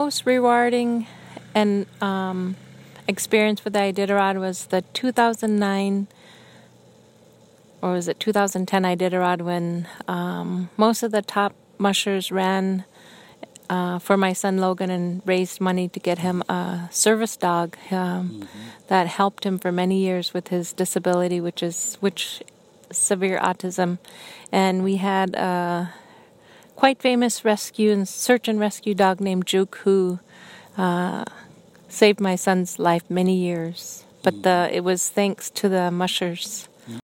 Most rewarding and experience with the Iditarod was the 2009, or was it 2010 Iditarod, when most of the top mushers ran for my son Logan and raised money to get him a service dog that helped him for many years with his disability, which severe autism. And we had a quite famous rescue and search and rescue dog named Juke, who saved my son's life many years. But it was thanks to the mushers.